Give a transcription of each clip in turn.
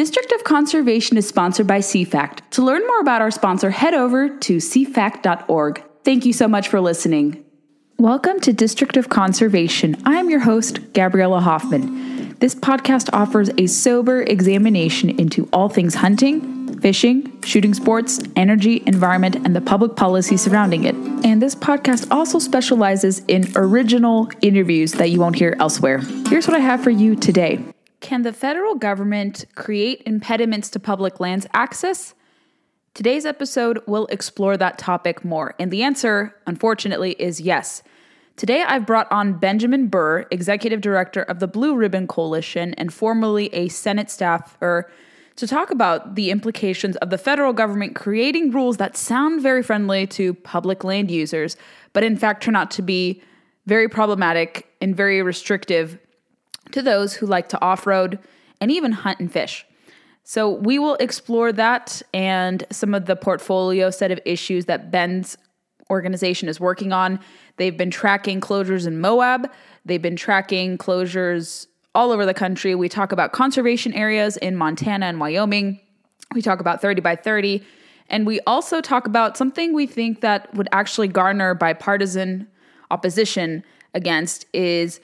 District of Conservation is sponsored by CFACT. To learn more about our sponsor, head over to cfact.org. Thank you so much for listening. Welcome to District of Conservation. I'm your host, Gabriella Hoffman. This podcast offers a sober examination into all things hunting, fishing, shooting sports, energy, environment, and the public policy surrounding it. And this podcast also specializes in original interviews that you won't hear elsewhere. Here's what I have for you today. Can the federal government create impediments to public lands access? Today's episode will explore that topic more, and the answer, unfortunately, is yes. Today I've brought on Benjamin Burr, Executive Director of the Blue Ribbon Coalition and formerly a Senate staffer, to talk about the implications of the federal government creating rules that sound very friendly to public land users, but in fact turn out to be very problematic and very restrictive to those who like to off-road and even hunt and fish. So we will explore that and some of the portfolio set of issues that Ben's organization is working on. They've been tracking closures in Moab. They've been tracking closures all over the country. We talk about conservation areas in Montana and Wyoming. We talk about 30 by 30. And we also talk about something we think that would actually garner bipartisan opposition against is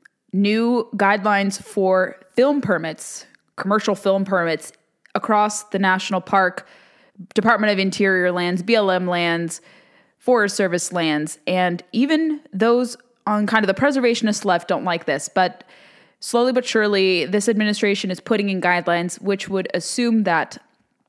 new guidelines for film permits, commercial film permits across the national park, Department of Interior lands, BLM lands, Forest Service lands, and even those on kind of the preservationist left don't like this. But slowly but surely, this administration is putting in guidelines which would assume that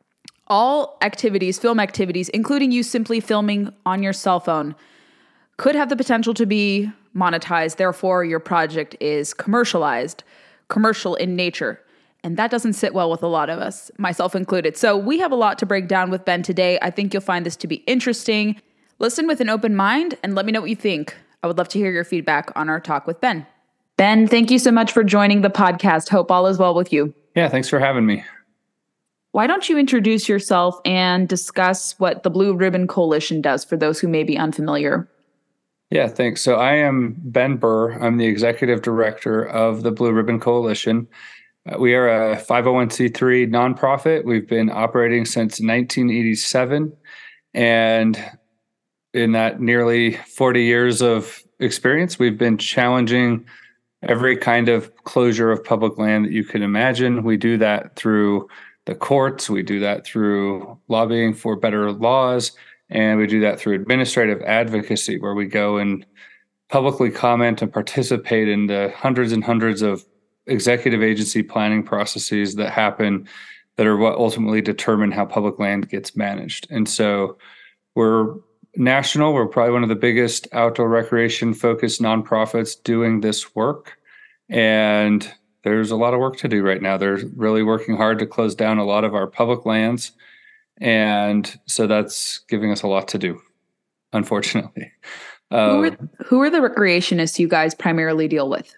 all activities, film activities, including you simply filming on your cell phone, could have the potential to be monetized. Therefore, your project is commercialized, commercial in nature. And that doesn't sit well with a lot of us, myself included. So we have a lot to break down with Ben today. I think you'll find this to be interesting. Listen with an open mind and let me know what you think. I would love to hear your feedback on our talk with Ben. Ben, thank you so much for joining the podcast. Hope all is well with you. Yeah, thanks for having me. Why don't you introduce yourself and discuss what the Blue Ribbon Coalition does for those who may be unfamiliar? Yeah, thanks. So I am Ben Burr. I'm the executive director of the Blue Ribbon Coalition. We are a 501c3 nonprofit. We've been operating since 1987. And in that nearly 40 years of experience, we've been challenging every kind of closure of public land that you can imagine. We do that through the courts. We do that through lobbying for better laws. And we do that through administrative advocacy, where we go and publicly comment and participate in the hundreds and hundreds of executive agency planning processes that happen that are what ultimately determine how public land gets managed. And so we're national. We're probably one of the biggest outdoor recreation focused nonprofits doing this work. And there's a lot of work to do right now. They're really working hard to close down a lot of our public lands. And so that's giving us a lot to do, unfortunately. Who are the recreationists you guys primarily deal with?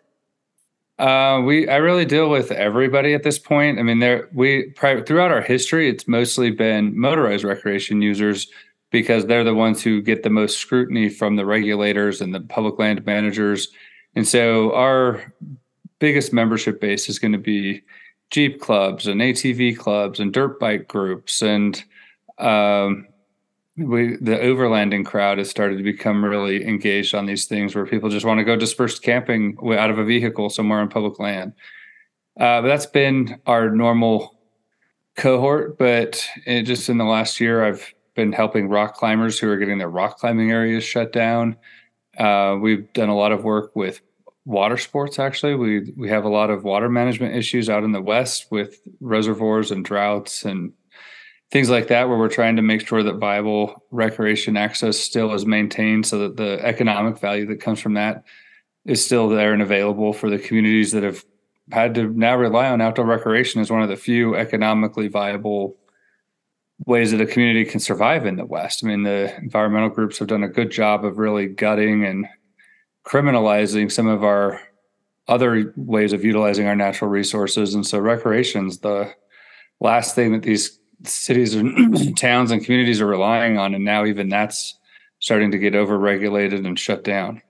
I really deal with everybody at this point. I mean, throughout our history, it's mostly been motorized recreation users because they're the ones who get the most scrutiny from the regulators and the public land managers. And so our biggest membership base is going to be Jeep clubs and ATV clubs and dirt bike groups. And the overlanding crowd has started to become really engaged on these things where people just want to go dispersed camping out of a vehicle somewhere on public land. But that's been our normal cohort. But just in the last year, I've been helping rock climbers who are getting their rock climbing areas shut down. We've done a lot of work with water sports, actually. We have a lot of water management issues out in the West with reservoirs and droughts and things like that, where we're trying to make sure that viable recreation access still is maintained so that the economic value that comes from that is still there and available for the communities that have had to now rely on outdoor recreation as one of the few economically viable ways that a community can survive in the West. I mean, the environmental groups have done a good job of really gutting and criminalizing some of our other ways of utilizing our natural resources. And so recreation's the last thing that these cities and towns and communities are relying on. And now even that's starting to get overregulated and shut down.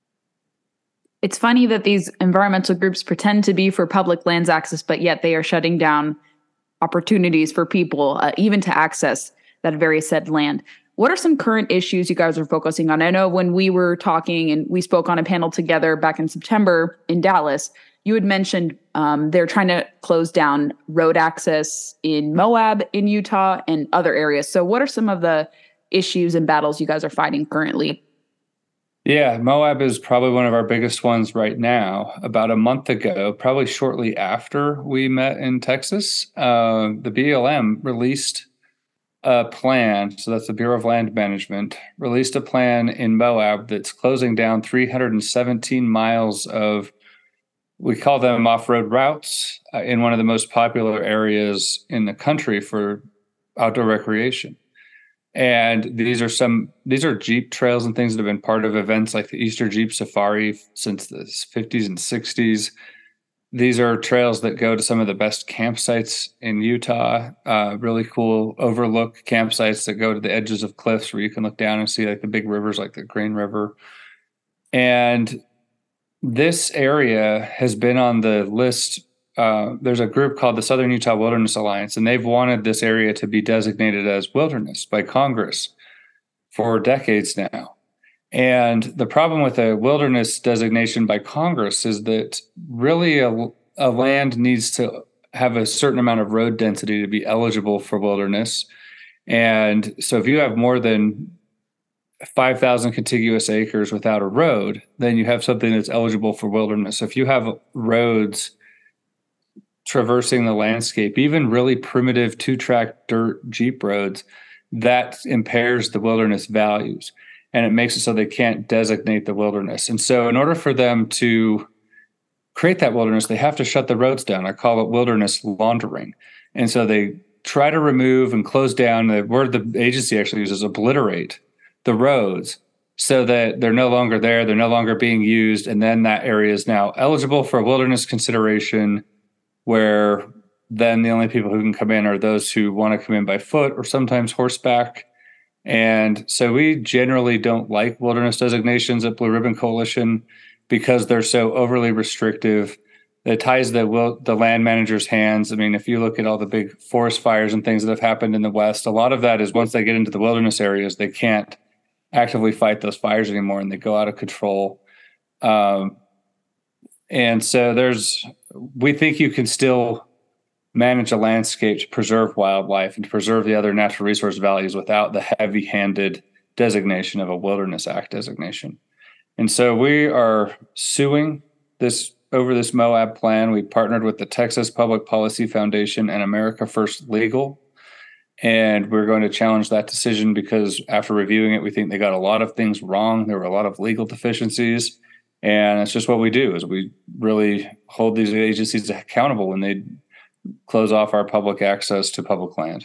It's funny that these environmental groups pretend to be for public lands access, but yet they are shutting down opportunities for people, even to access that very said land. What are some current issues you guys are focusing on? I know when we were talking and we spoke on a panel together back in September in Dallas, you had mentioned they're trying to close down road access in Moab, in Utah, and other areas. So what are some of the issues and battles you guys are fighting currently? Yeah, Moab is probably one of our biggest ones right now. About a month ago, probably shortly after we met in Texas, the BLM released a plan. So that's the Bureau of Land Management, released a plan in Moab that's closing down 317 miles of, we call them off-road routes, in one of the most popular areas in the country for outdoor recreation. And these are Jeep trails and things that have been part of events like the Easter Jeep Safari since the 50s and 60s. These are trails that go to some of the best campsites in Utah, really cool overlook campsites that go to the edges of cliffs where you can look down and see like the big rivers like the Green River. And this area has been on the list. There's a group called the Southern Utah Wilderness Alliance, and they've wanted this area to be designated as wilderness by Congress for decades now. And the problem with a wilderness designation by Congress is that really a land needs to have a certain amount of road density to be eligible for wilderness. And so if you have more than 5,000 contiguous acres without a road, then you have something that's eligible for wilderness. If you have roads traversing the landscape, even really primitive 2-track dirt Jeep roads, that impairs the wilderness values. And it makes it so they can't designate the wilderness. And so in order for them to create that wilderness, they have to shut the roads down. I call it wilderness laundering. And so they try to remove and close down, the word the agency actually uses, obliterate the roads so that they're no longer there, they're no longer being used. And then that area is now eligible for a wilderness consideration, where then the only people who can come in are those who want to come in by foot or sometimes horseback. And so we generally don't like wilderness designations at Blue Ribbon Coalition because they're so overly restrictive. It ties the land managers' hands. I mean, if you look at all the big forest fires and things that have happened in the West, a lot of that is once they get into the wilderness areas, they can't actively fight those fires anymore and they go out of control. And so we think you can still manage a landscape to preserve wildlife and to preserve the other natural resource values without the heavy-handed designation of a Wilderness Act designation. And so we are suing over this Moab plan. We partnered with the Texas Public Policy Foundation and America First Legal, and we're going to challenge that decision because after reviewing it, we think they got a lot of things wrong. There were a lot of legal deficiencies, and it's just what we do is we really hold these agencies accountable when they close off our public access to public land.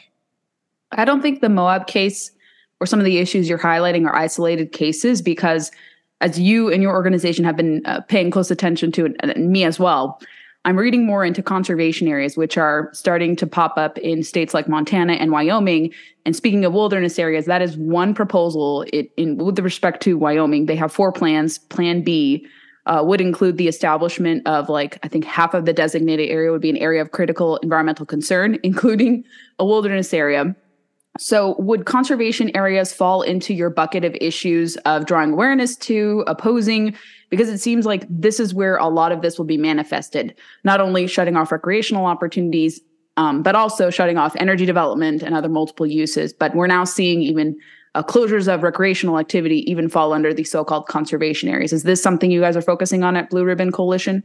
I don't think the Moab case or some of the issues you're highlighting are isolated cases, because as you and your organization have been paying close attention to, and me as well, I'm reading more into conservation areas, which are starting to pop up in states like Montana and Wyoming. And speaking of wilderness areas, that is one proposal with respect to Wyoming. They have 4 plans. Plan B would include the establishment of, like, I think half of the designated area would be an area of critical environmental concern, including a wilderness area. So would conservation areas fall into your bucket of issues of drawing awareness to, opposing? Because it seems like this is where a lot of this will be manifested, not only shutting off recreational opportunities, but also shutting off energy development and other multiple uses. But we're now seeing even closures of recreational activity even fall under the so-called conservation areas. Is this something you guys are focusing on at Blue Ribbon Coalition?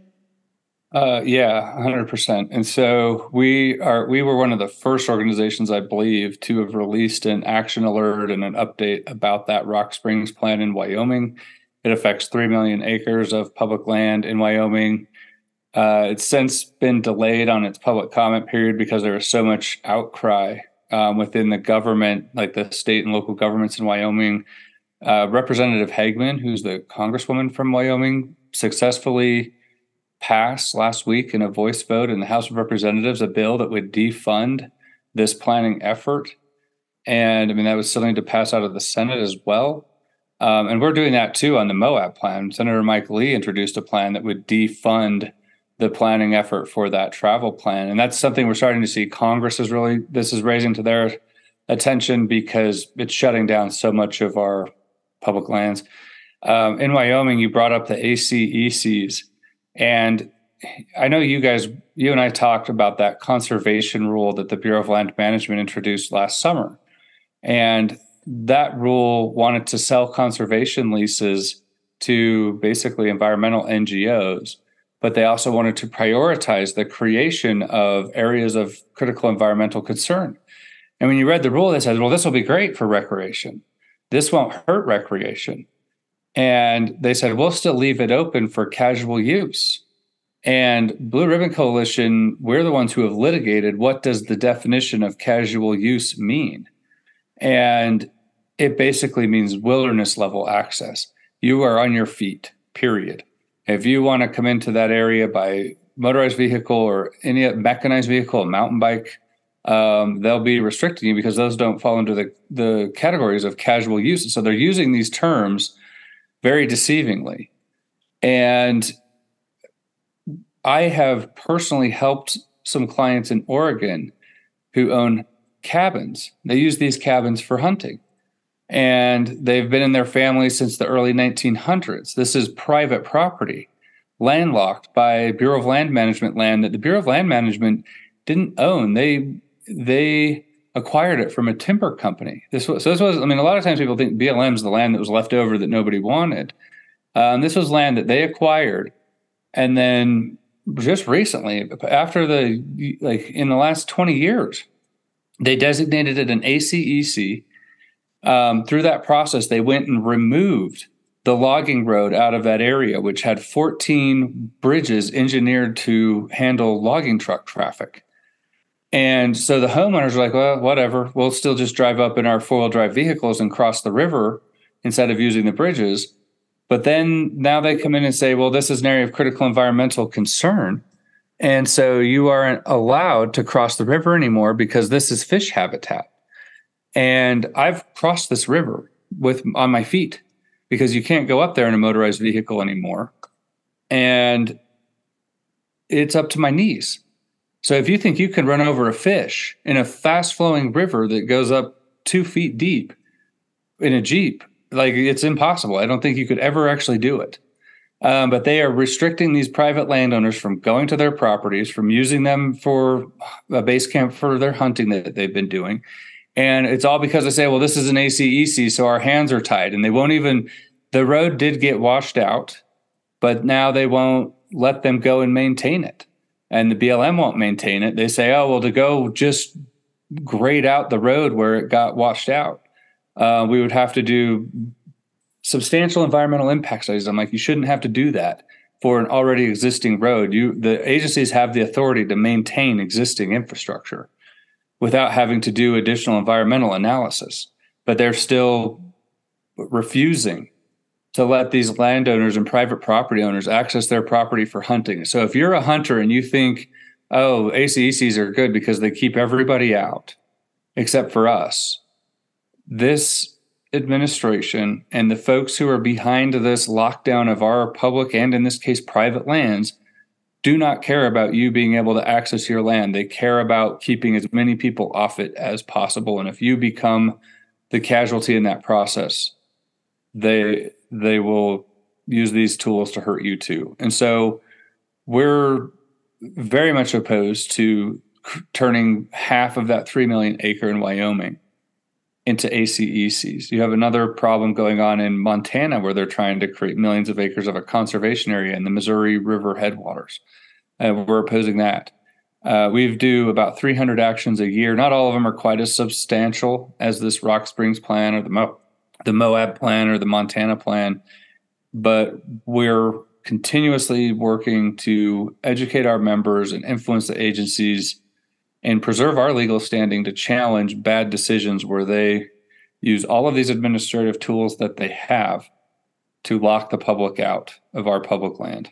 Yeah, 100%. And so we were one of the first organizations, I believe, to have released an action alert and an update about that Rock Springs plan in Wyoming. It affects 3 million acres of public land in Wyoming. It's since been delayed on its public comment period because there was so much outcry within the government, like the state and local governments in Wyoming. Representative Hagman, who's the congresswoman from Wyoming, successfully passed last week in a voice vote in the House of Representatives a bill that would defund this planning effort. And I mean, that was something to pass out of the Senate as well. And we're doing that too on the Moab plan. Senator Mike Lee introduced a plan that would defund the planning effort for that travel plan. And that's something we're starting to see. Congress this is raising to their attention because it's shutting down so much of our public lands. In Wyoming, you brought up the ACECs, and I know you and I talked about that conservation rule that the Bureau of Land Management introduced last summer. And that rule wanted to sell conservation leases to basically environmental NGOs, but they also wanted to prioritize the creation of areas of critical environmental concern. And when you read the rule, they said, well, this will be great for recreation. This won't hurt recreation. And they said, we'll still leave it open for casual use. And Blue Ribbon Coalition, we're the ones who have litigated what does the definition of casual use mean? And it basically means wilderness level access. You are on your feet, period. If you want to come into that area by motorized vehicle or any mechanized vehicle, a mountain bike, they'll be restricting you because those don't fall into the categories of casual use. So they're using these terms very deceivingly. And I have personally helped some clients in Oregon who own cabins. They use these cabins for hunting. And they've been in their family since the early 1900s. This is private property, landlocked by Bureau of Land Management land that the Bureau of Land Management didn't own. They acquired it from a timber company. This was, a lot of times people think BLM is the land that was left over that nobody wanted. This was land that they acquired. And then just recently, in the last 20 years, they designated it an ACEC. Through that process, they went and removed the logging road out of that area, which had 14 bridges engineered to handle logging truck traffic. And so the homeowners are like, well, whatever, we'll still just drive up in our four-wheel drive vehicles and cross the river instead of using the bridges. But then now they come in and say, well, this is an area of critical environmental concern. And so you aren't allowed to cross the river anymore because this is fish habitat. And I've crossed this river on my feet because you can't go up there in a motorized vehicle anymore. And it's up to my knees. So if you think you can run over a fish in a fast-flowing river that goes up 2 feet deep in a Jeep, it's impossible. I don't think you could ever actually do it. But they are restricting these private landowners from going to their properties, from using them for a base camp for their hunting that they've been doing. And it's all because they say, well, this is an ACEC, so our hands are tied. And they won't even, the road did get washed out, but now they won't let them go and maintain it. And the BLM won't maintain it. They say, oh, well, to go just grade out the road where it got washed out, we would have to do substantial environmental impact studies. I'm like, you shouldn't have to do that for an already existing road. The agencies have the authority to maintain existing infrastructure without having to do additional environmental analysis. But they're still refusing to let these landowners and private property owners access their property for hunting. So if you're a hunter and you think, oh, ACECs are good because they keep everybody out except for us, this administration and the folks who are behind this lockdown of our public and, in this case, private lands do not care about you being able to access your land. They care about keeping as many people off it as possible. And if you become the casualty in that process, they will use these tools to hurt you too. And so we're very much opposed to turning half of that 3 million acre in Wyoming into ACECs. You have another problem going on in Montana where they're trying to create millions of acres of a conservation area in the Missouri River headwaters. We're opposing that. We do about 300 actions a year. Not all of them are quite as substantial as this Rock Springs plan or the Moab plan or the Montana plan, but we're continuously working to educate our members and influence the agencies and preserve our legal standing to challenge bad decisions where they use all of these administrative tools that they have to lock the public out of our public land.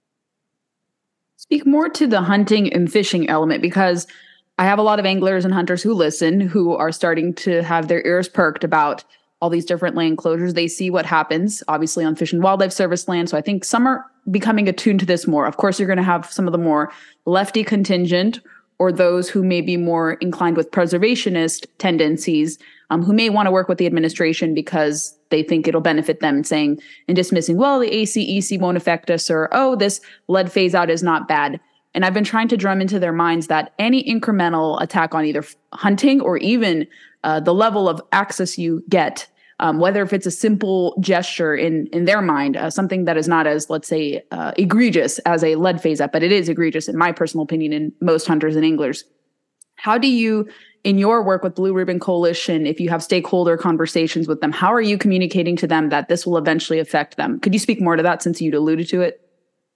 Speak more to the hunting and fishing element, because I have a lot of anglers and hunters who listen, who are starting to have their ears perked about all these different land closures. They see what happens, obviously, on Fish and Wildlife Service land. So I think some are becoming attuned to this more. Of course, you're going to have some of the more lefty contingent or those who may be more inclined with preservationist tendencies, who may want to work with the administration because they think it'll benefit them, saying and dismissing, well, the ACEC won't affect us, or, oh, this lead phase out is not bad. And I've been trying to drum into their minds that any incremental attack on either hunting or even the level of access you get, whether if it's a simple gesture in their mind, something that is not as, let's say, egregious as a lead phase out, but it is egregious in my personal opinion in most hunters and anglers. How do you, in your work with Blue Ribbon Coalition, if you have stakeholder conversations with them, how are you communicating to them that this will eventually affect them? Could you speak more to that since you'd alluded to it?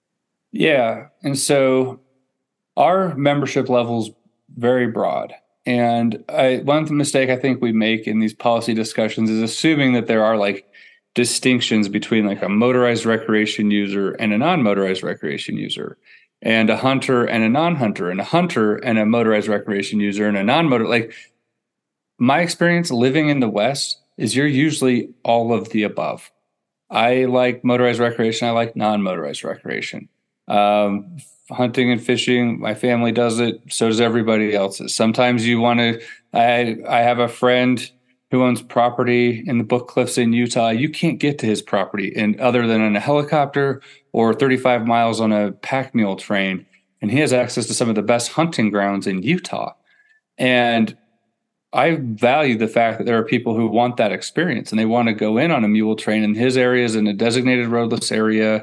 Yeah. And so our membership level's very broad. And one mistake I think we make in these policy discussions is assuming that there are like distinctions between like a motorized recreation user and a non-motorized recreation user, and a hunter and a non-hunter, and a hunter and a motorized recreation user and a non-motor. Like, my experience living in the West is you're usually all of the above. I like motorized recreation. I like non-motorized recreation. Hunting and fishing, my family does it. So does everybody else's. Sometimes you want to, I have a friend who owns property in the Book Cliffs in Utah. You can't get to his property other than in a helicopter or 35 miles on a pack mule train. And he has access to some of the best hunting grounds in Utah. And I value the fact that there are people who want that experience and they want to go in on a mule train, and his area is in a designated roadless area.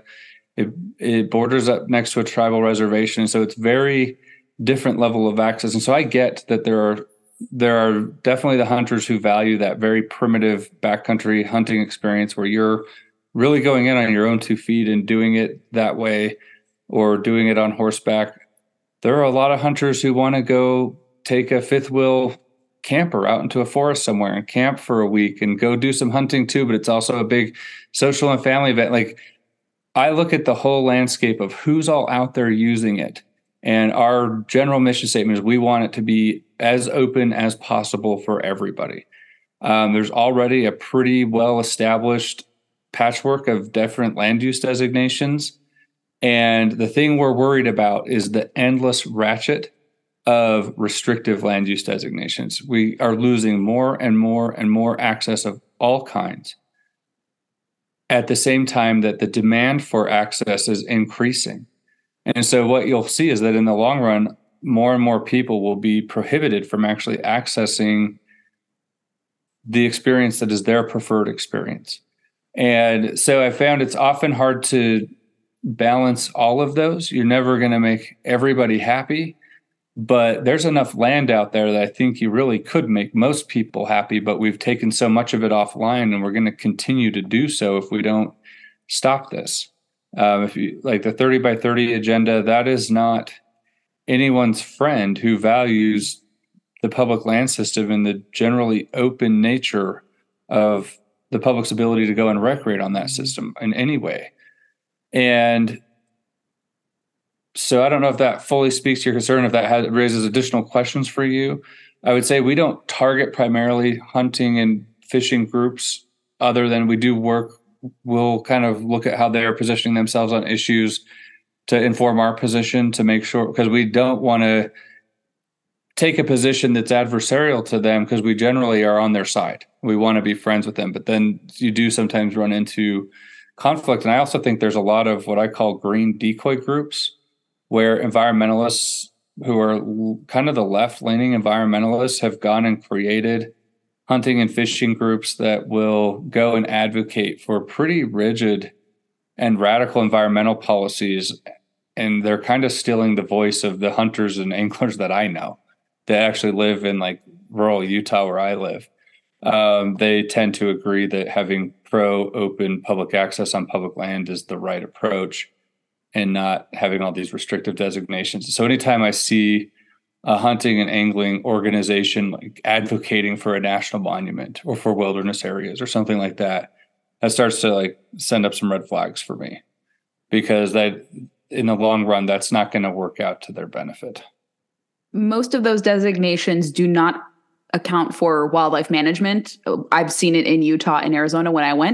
It borders up next to a tribal reservation. So it's very different level of access. And so I get that there are definitely the hunters who value that very primitive backcountry hunting experience where you're really going in on your own 2 feet and doing it that way, or doing it on horseback. There are a lot of hunters who want to go take a fifth wheel camper out into a forest somewhere and camp for a week and go do some hunting too. But it's also a big social and family event. Like, I look at the whole landscape of who's all out there using it. And our general mission statement is we want it to be as open as possible for everybody. There's already a pretty well-established patchwork of different land use designations. And the thing we're worried about is the endless ratchet of restrictive land use designations. We are losing more and more and more access of all kinds, at the same time that the demand for access is increasing. And so what you'll see is that in the long run, more and more people will be prohibited from actually accessing the experience that is their preferred experience. And so I found it's often hard to balance all of those. You're never going to make everybody happy, but there's enough land out there that I think you really could make most people happy, but we've taken so much of it offline, and we're going to continue to do so if we don't stop this. If you like the 30 by 30 agenda, that is not anyone's friend who values the public land system and the generally open nature of the public's ability to go and recreate on that system in any way. And so I don't know if that fully speaks to your concern, if that raises additional questions for you. I would say we don't target primarily hunting and fishing groups, other than we do work. We'll kind of look at how they are positioning themselves on issues to inform our position, to make sure, because we don't want to take a position that's adversarial to them, because we generally are on their side. We want to be friends with them, but then you do sometimes run into conflict. And I also think there's a lot of what I call green decoy groups, where environmentalists who are kind of the left-leaning environmentalists have gone and created hunting and fishing groups that will go and advocate for pretty rigid and radical environmental policies. And they're kind of stealing the voice of the hunters and anglers that I know that actually live in like rural Utah where I live. They tend to agree that having pro-open public access on public land is the right approach, and not having all these restrictive designations. So anytime I see a hunting and angling organization like advocating for a national monument or for wilderness areas or something like that, that starts to like send up some red flags for me, because that in the long run, that's not going to work out to their benefit. Most of those designations do not account for wildlife management. I've seen it in Utah and Arizona when I went.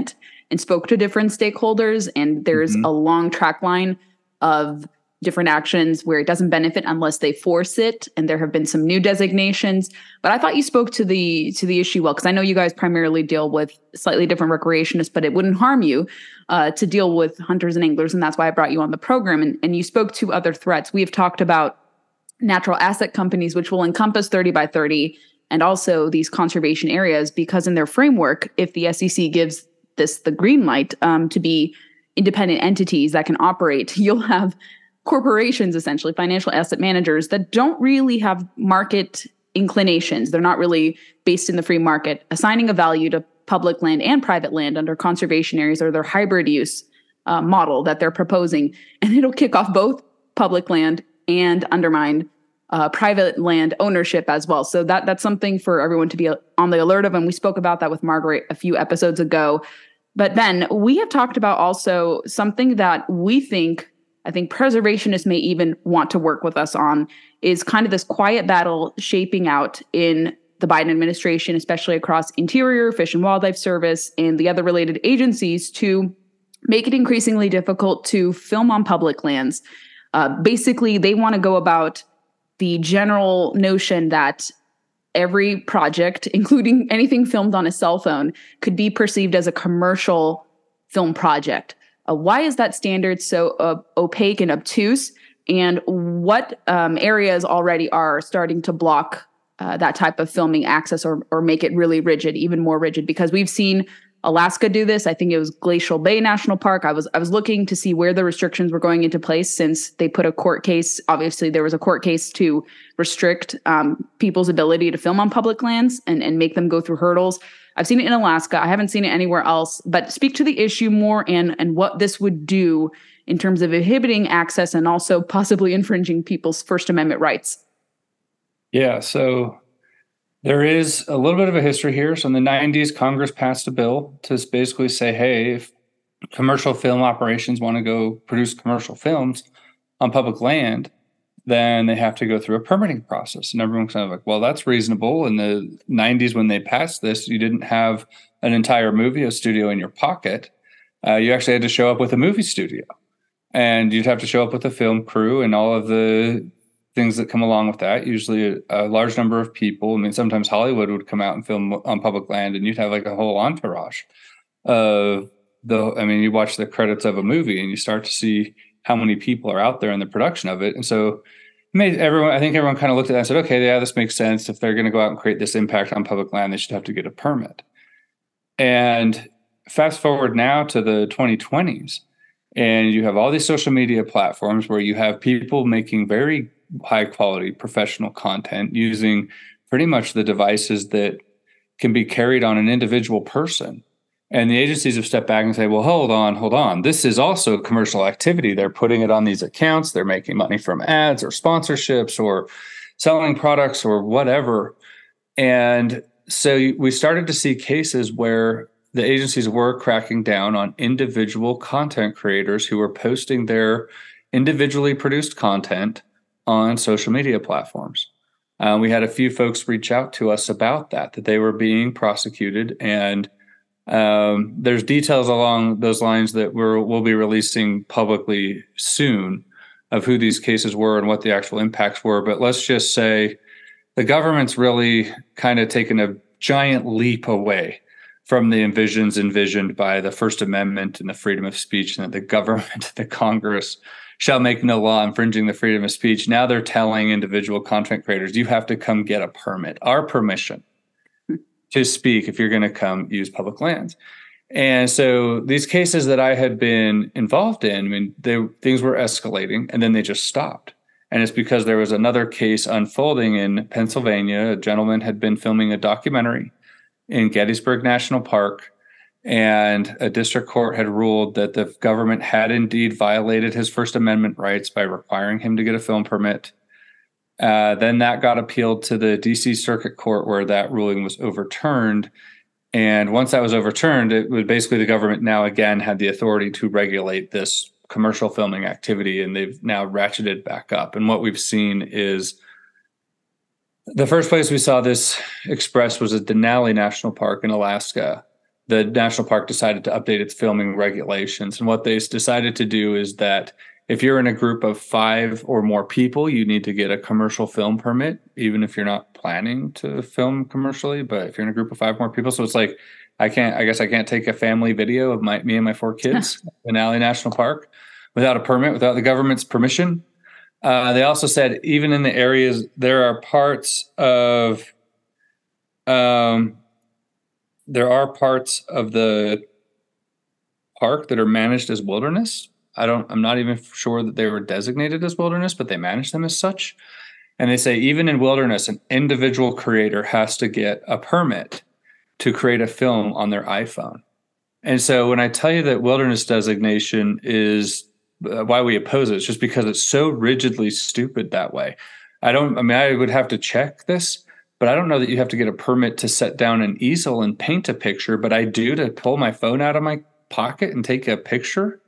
and spoke to different stakeholders. And there's a long track line of different actions where it doesn't benefit unless they force it. And there have been some new designations. But I thought you spoke to the issue well, because I know you guys primarily deal with slightly different recreationists, but it wouldn't harm you to deal with hunters and anglers. And that's why I brought you on the program. And you spoke to other threats. We have talked about natural asset companies, which will encompass 30 by 30 and also these conservation areas, because in their framework, if the SEC gives this the green light to be independent entities that can operate, you'll have corporations, essentially financial asset managers, that don't really have market inclinations. They're not really based in the free market, assigning a value to public land and private land under conservation areas or their hybrid use model that they're proposing. And it'll kick off both public land and undermine private land ownership as well. So that's something for everyone to be on the alert of. And we spoke about that with Margaret a few episodes ago. But then we have talked about also something that I think preservationists may even want to work with us on, is kind of this quiet battle shaping out in the Biden administration, especially across Interior, Fish and Wildlife Service, and the other related agencies, to make it increasingly difficult to film on public lands. Basically, they want to go about the general notion that every project, including anything filmed on a cell phone, could be perceived as a commercial film project. Why is that standard so opaque and obtuse? And what areas already are starting to block that type of filming access or make it really rigid, even more rigid? Because we've seen Alaska do this. I think it was Glacial Bay National Park. I was looking to see where the restrictions were going into place since they put a court case. Obviously, there was a court case to restrict people's ability to film on public lands and make them go through hurdles. I've seen it in Alaska. I haven't seen it anywhere else. But speak to the issue more and what this would do in terms of inhibiting access and also possibly infringing people's First Amendment rights. Yeah, so there is a little bit of a history here. So in the 90s, Congress passed a bill to basically say, hey, if commercial film operations want to go produce commercial films on public land, then they have to go through a permitting process. And everyone's kind of like, well, that's reasonable. In the 90s, when they passed this, you didn't have an entire movie studio in your pocket. You actually had to show up with a movie studio. And you'd have to show up with a film crew and all of the things that come along with that. Usually a large number of people. I mean, sometimes Hollywood would come out and film on public land, and you'd have like a whole entourage of you watch the credits of a movie and you start to see how many people are out there in the production of it. And so I think everyone kind of looked at that and said, okay, yeah, this makes sense. If they're going to go out and create this impact on public land, they should have to get a permit. And fast forward now to the 2020s, and you have all these social media platforms where you have people making very high quality professional content using pretty much the devices that can be carried on an individual person. And the agencies have stepped back and say, well, hold on. This is also commercial activity. They're putting it on these accounts. They're making money from ads or sponsorships or selling products or whatever. And so we started to see cases where the agencies were cracking down on individual content creators who were posting their individually produced content on social media platforms. We had a few folks reach out to us about that they were being prosecuted, and there's details along those lines that we'll be releasing publicly soon of who these cases were and what the actual impacts were. But let's just say the government's really kind of taken a giant leap away from the envisioned by the First Amendment and the freedom of speech, and that the government, the Congress, shall make no law infringing the freedom of speech. Now they're telling individual content creators, you have to come get a permit, our permission to speak if you're going to come use public lands. And so these cases that I had been involved in, things were escalating and then they just stopped. And it's because there was another case unfolding in Pennsylvania. A gentleman had been filming a documentary in Gettysburg National Park, and a district court had ruled that the government had indeed violated his First Amendment rights by requiring him to get a film permit. Then that got appealed to the DC Circuit Court, where that ruling was overturned. And once that was overturned, it was basically the government now again had the authority to regulate this commercial filming activity, and they've now ratcheted back up. And what we've seen is the first place we saw this expressed was at Denali National Park in Alaska, the national park decided to update its filming regulations. And what they decided to do is that if you're in a group of 5 or more people, you need to get a commercial film permit, even if you're not planning to film commercially. But if you're in a group of 5 more people, so it's like, I guess I can't take a family video of me and my 4 kids in Denali National Park without a permit, without the government's permission. They also said even in the areas, there are parts of the park that are managed as wilderness. I'm not even sure that they were designated as wilderness, but they manage them as such. And they say even in wilderness, an individual creator has to get a permit to create a film on their iPhone. And so when I tell you that wilderness designation is why we oppose it, it's just because it's so rigidly stupid that way. I would have to check this, but I don't know that you have to get a permit to set down an easel and paint a picture, but I do to pull my phone out of my pocket and take a picture.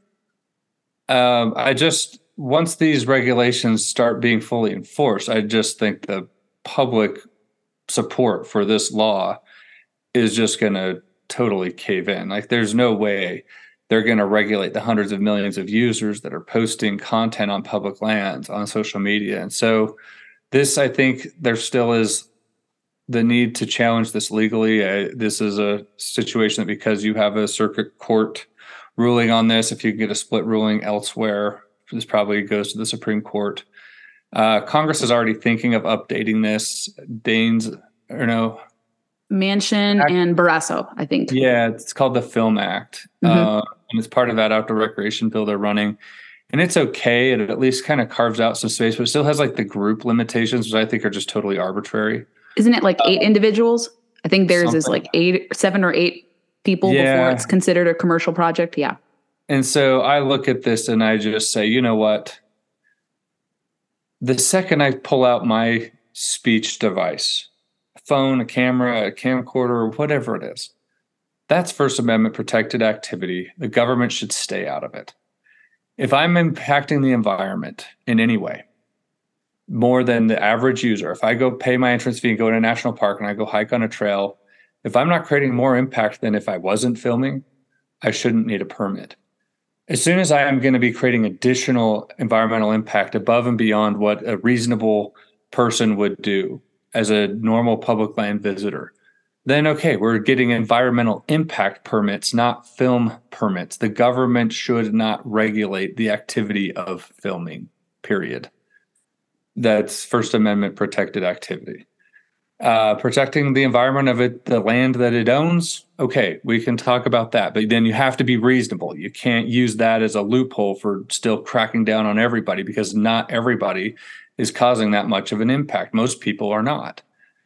Once these regulations start being fully enforced, I just think the public support for this law is just going to totally cave in. Like, there's no way they're going to regulate the hundreds of millions of users that are posting content on public lands on social media. And so I think there still is the need to challenge this legally. This is a situation that because you have a circuit court ruling on this, if you get a split ruling elsewhere, this probably goes to the Supreme Court. Congress is already thinking of updating this. Manchin and Barrasso, I think. Yeah, it's called the Film Act. And it's part of that outdoor recreation bill they're running. And it's okay. It at least kind of carves out some space, but it still has like the group limitations, which I think are just totally arbitrary. Isn't it like 8 individuals? I think theirs is like 7 or 8 people before it's considered a commercial project. Yeah. And so I look at this and I just say, you know what? The second I pull out my speech device, a phone, a camera, a camcorder, whatever it is, that's First Amendment protected activity. The government should stay out of it. If I'm impacting the environment in any way, more than the average user, if I go pay my entrance fee and go to a national park and I go hike on a trail, if I'm not creating more impact than if I wasn't filming, I shouldn't need a permit. As soon as I am going to be creating additional environmental impact above and beyond what a reasonable person would do as a normal public land visitor, then okay, we're getting environmental impact permits, not film permits. The government should not regulate the activity of filming, period. That's First Amendment protected activity. Protecting the environment of it, the land that it owns, okay, we can talk about that. But then you have to be reasonable. You can't use that as a loophole for still cracking down on everybody, because not everybody is causing that much of an impact. Most people are not.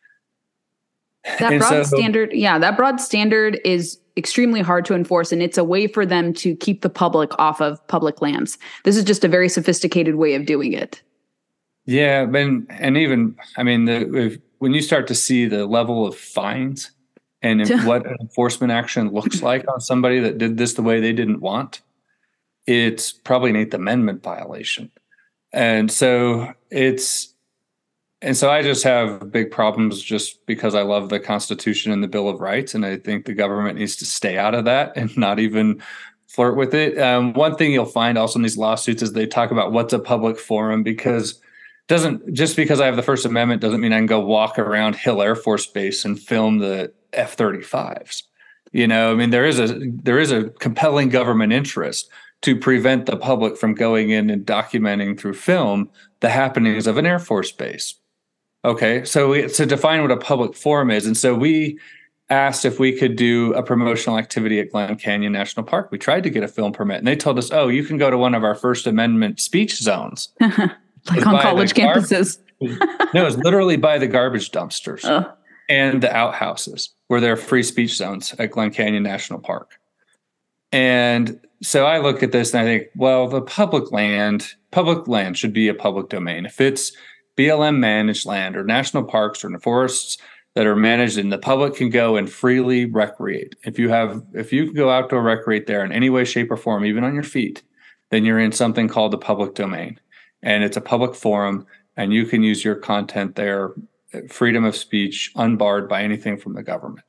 That broad standard is extremely hard to enforce, and it's a way for them to keep the public off of public lands. This is just a very sophisticated way of doing it. Yeah, when you start to see the level of fines and what an enforcement action looks like on somebody that did this the way they didn't want, it's probably an 8th Amendment violation. And so I just have big problems just because I love the Constitution and the Bill of Rights. And I think the government needs to stay out of that and not even flirt with it. One thing you'll find also in these lawsuits is they talk about what's a public forum, because just because I have the First Amendment doesn't mean I can go walk around Hill Air Force Base and film the F-35s. There is a compelling government interest to prevent the public from going in and documenting through film the happenings of an Air Force base. Okay, so to define what a public forum is, and so we asked if we could do a promotional activity at Glen Canyon National Park. We tried to get a film permit, and they told us, "Oh, you can go to one of our First Amendment speech zones." Like on college campuses. No, it's literally by the garbage dumpsters and the outhouses where there are free speech zones at Glen Canyon National Park. And so I look at this and I think, well, the public land should be a public domain. If it's BLM managed land or national parks or forests that are managed, and the public can go and freely recreate. If you can go outdoor recreate there in any way, shape, or form, even on your feet, then you're in something called the public domain. And it's a public forum, and you can use your content there, freedom of speech, unbarred by anything from the government.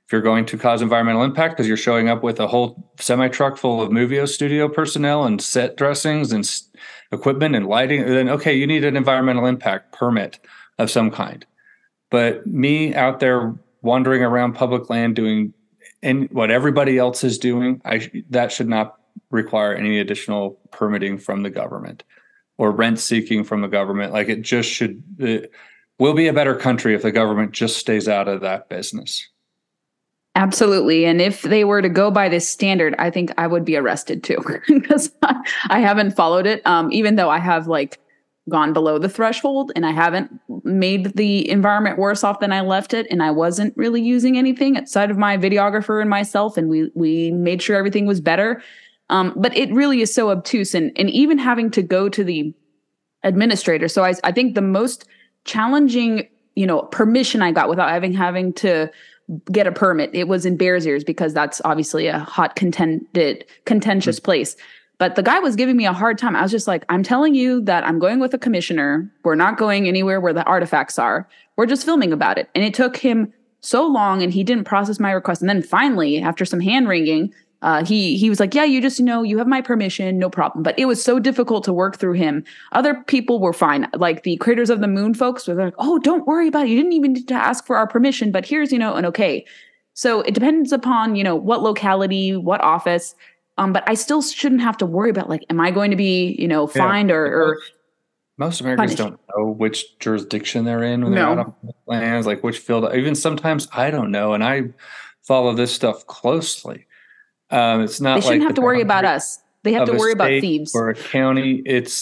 If you're going to cause environmental impact because you're showing up with a whole semi-truck full of Movio studio personnel and set dressings and equipment and lighting, then okay, you need an environmental impact permit of some kind. But me out there wandering around public land doing what everybody else is doing, that should not require any additional permitting from the government or rent seeking from the government. Like it just should. We'll be a better country if the government just stays out of that business. Absolutely. And if they were to go by this standard, I think I would be arrested too, because I haven't followed it. Even though I have gone below the threshold and I haven't made the environment worse off than I left it. And I wasn't really using anything outside of my videographer and myself. And we made sure everything was better. But it really is so obtuse and even having to go to the administrator. So I think the most challenging, permission I got without having to get a permit, it was in Bears Ears, because that's obviously a hot contentious place. But the guy was giving me a hard time. I was just like, I'm telling you that I'm going with a commissioner. We're not going anywhere where the artifacts are. We're just filming about it. And it took him so long and he didn't process my request. And then finally, after some hand wringing, he was like, yeah, you just, you have my permission, no problem. But it was so difficult to work through him. Other people were fine. Like the Creators of the Moon folks were like, oh, don't worry about it. You didn't even need to ask for our permission, but here's, an okay. So it depends upon, what locality, what office. But I still shouldn't have to worry about am I going to be, fined or most Americans punished. Don't know which jurisdiction they're in when they're out on lands, like which field. Even sometimes I don't know. And I follow this stuff closely. It's not. They shouldn't have to worry about us. They have to worry about thieves or a county. It's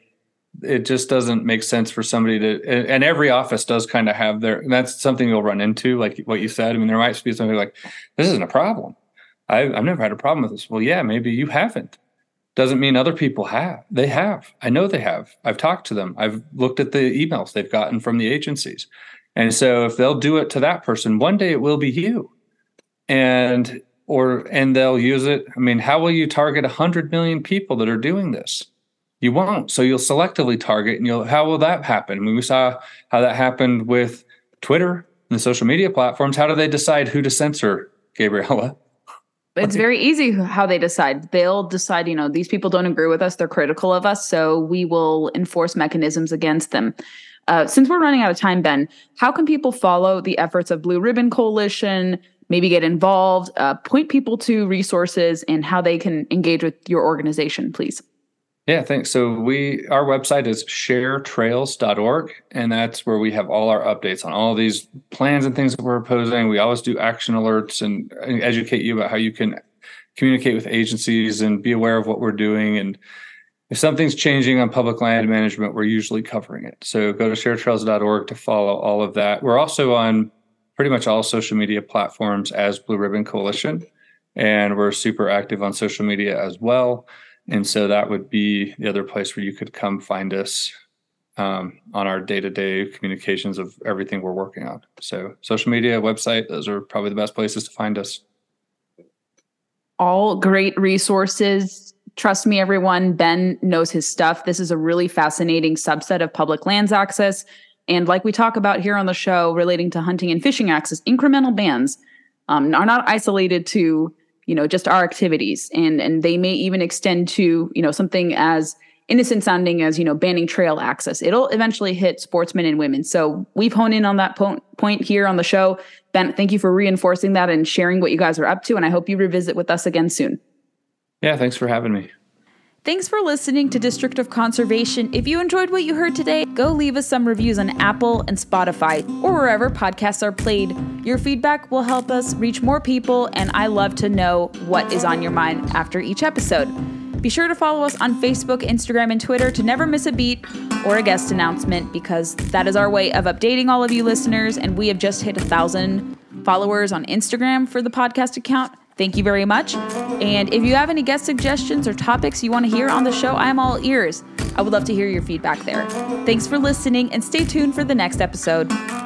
it just doesn't make sense for somebody to. And every office does kind of have their. And that's something you'll run into, like what you said. I mean, there might be somebody like, this isn't a problem. I've never had a problem with this. Well, yeah, maybe you haven't. Doesn't mean other people have. They have. I know they have. I've talked to them. I've looked at the emails they've gotten from the agencies, and so if they'll do it to that person, one day it will be you, and they'll use it. I mean, how will you target 100 million people that are doing this? You won't. So you'll selectively target, and how will that happen? I mean, we saw how that happened with Twitter and the social media platforms. How do they decide who to censor, Gabriella? It's very easy how they decide. They'll decide, these people don't agree with us. They're critical of us. So we will enforce mechanisms against them. Since we're running out of time, Ben, how can people follow the efforts of Blue Ribbon Coalition, maybe get involved, point people to resources and how they can engage with your organization, please? Yeah, thanks. So our website is sharetrails.org, and that's where we have all our updates on all these plans and things that we're proposing. We always do action alerts and educate you about how you can communicate with agencies and be aware of what we're doing. And if something's changing on public land management, we're usually covering it. So go to sharetrails.org to follow all of that. We're also on pretty much all social media platforms as Blue Ribbon Coalition, and we're super active on social media as well. And so that would be the other place where you could come find us on our day-to-day communications of everything we're working on. So social media, website, those are probably the best places to find us. All great resources. Trust me, everyone, Ben knows his stuff. This is a really fascinating subset of public lands access. And like we talk about here on the show relating to hunting and fishing access, incremental bans are not isolated to just our activities. And they may even extend to, something as innocent sounding as, banning trail access. It'll eventually hit sportsmen and women. So we've honed in on that point here on the show. Ben, thank you for reinforcing that and sharing what you guys are up to. And I hope you revisit with us again soon. Yeah, thanks for having me. Thanks for listening to District of Conservation. If you enjoyed what you heard today, go leave us some reviews on Apple and Spotify or wherever podcasts are played. Your feedback will help us reach more people, and I love to know what is on your mind after each episode. Be sure to follow us on Facebook, Instagram, and Twitter to never miss a beat or a guest announcement, because that is our way of updating all of you listeners, and we have just hit 1,000 followers on Instagram for the podcast account. Thank you very much. And if you have any guest suggestions or topics you want to hear on the show, I'm all ears. I would love to hear your feedback there. Thanks for listening, and stay tuned for the next episode.